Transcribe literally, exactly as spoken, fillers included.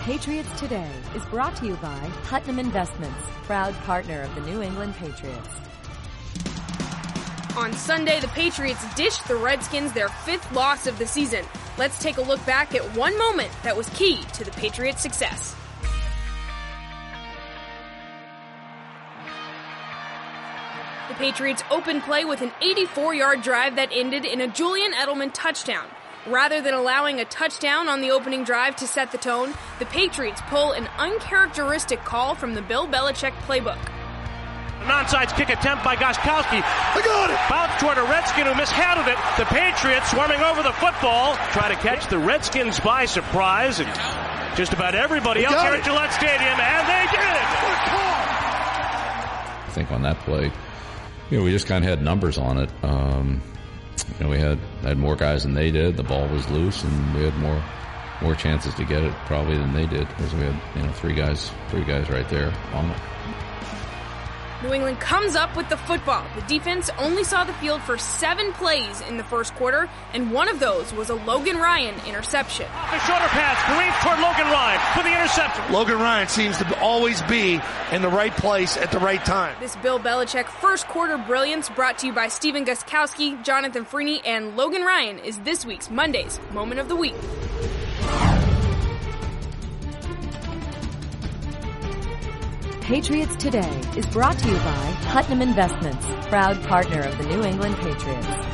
Patriots Today is brought to you by Putnam Investments, proud partner of the New England Patriots. On Sunday, the Patriots dished the Redskins their fifth loss of the season. Let's take a look back at one moment that was key to the Patriots' success. The Patriots opened play with an eighty-four-yard drive that ended in a Julian Edelman touchdown. Rather than allowing a touchdown on the opening drive to set the tone, the Patriots pull an uncharacteristic call from the Bill Belichick playbook. An onside kick attempt by Gostkowski. I got it! Bounced toward a Redskin who mishandled it. The Patriots swarming over the football. Try to catch the Redskins by surprise. And just about everybody else here at Gillette Stadium, and they did! I think on that play, you know, we just kind of had numbers on it. Um, you know, we had had more guys than they did. The ball was loose, and we had more more chances to get it probably than they did, because we had, you know, three guys three guys right there on it. New England comes up with the football. The defense only saw the field for seven plays in the first quarter, and one of those was a Logan Ryan interception. Off the shoulder pass, Kareem toward Logan Ryan for the interception. Logan Ryan seems to always be in the right place at the right time. This Bill Belichick first quarter brilliance, brought to you by Stephen Gostkowski, Jonathan Freeney, and Logan Ryan, is this week's Monday's Moment of the Week. Patriots Today is brought to you by Putnam Investments, proud partner of the New England Patriots.